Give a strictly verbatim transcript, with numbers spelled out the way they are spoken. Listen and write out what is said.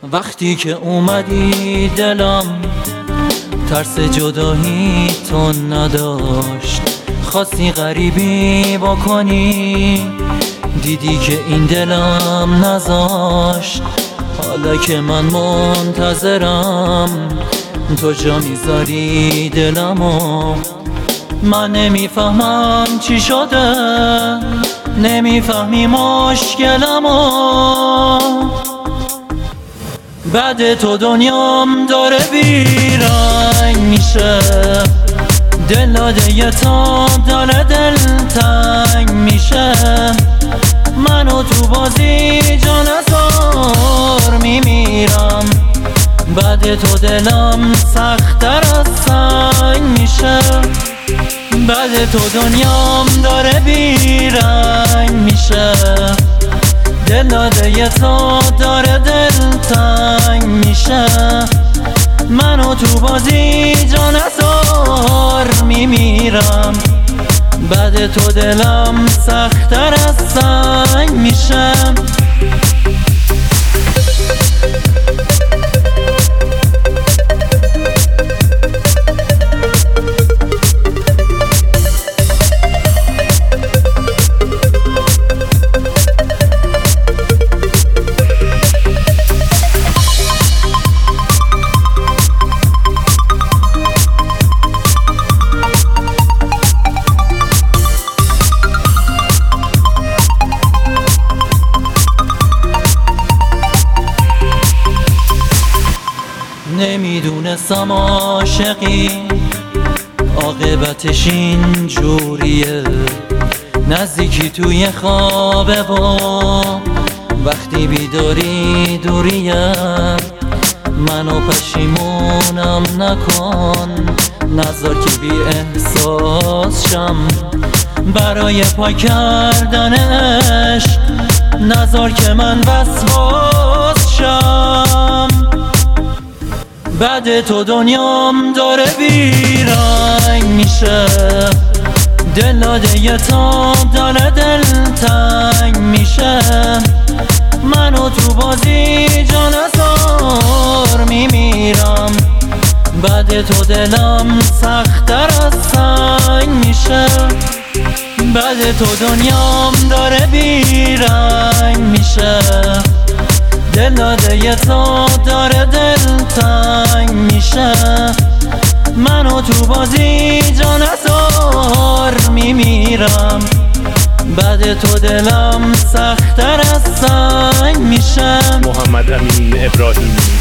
وقتی که اومدی دلم ترس جدایی تو نداشت، خواستی غریبی بکنی، دیدی که این دلم نذاشت. حالا که من منتظرم تو جا میذاری دلمو، من نمیفهمم چی شده، نمیفهمی مشکلمو. بعد تو دنیام داره بیرنگ میشه، دل داده یه تا داره دل تنگ میشه. منو تو بازی جا نذار میمیرم، بعد تو دلم سخت‌تر از سنگ میشه. بعد تو دنیام داره بیرنگ میشه، دل داده یه تا داره دل تنگ میشه. منو تو بازی جا نذار میمیرم، بعد تو دلم سخت‌تر از سنگ میشه. نمیدونستم عاشقی عاقبتش این جوریه، نزدیکی توی خوابه و وقتی بیداری دوریه. منو پشیمونم نکن، نذار که بی احساس شم برای پاک کردن عشق، نذار که من وسواس شم. بعد تو دنیام داره بیرنگ میشه، دل داده یه تا داره دل تنگ میشه. منو تو بازی جا نذار میمیرم، بعد تو دلم سخت‌تر از سنگ میشه. بعد تو دنیام داره بیرنگ میشه، دل داده یه تا داره دل تنگ میشه. منو تو بازی جا نذار میمیرم، بعد تو دلم سخت‌تر از سنگ میشه. محمد امین ابراهیمی